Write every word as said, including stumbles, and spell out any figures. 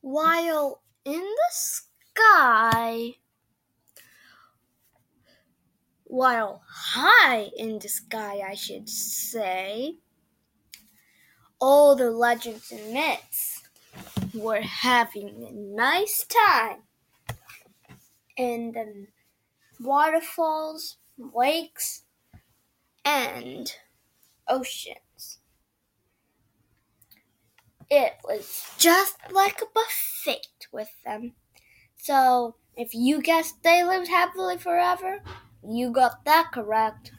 while in the sky, while high in the sky, I should say, all the legends and myths were having a nice time in the waterfalls, lakes, and oceans. It was just like a buffet with them. So, if you guessed they lived happily forever, you got that correct.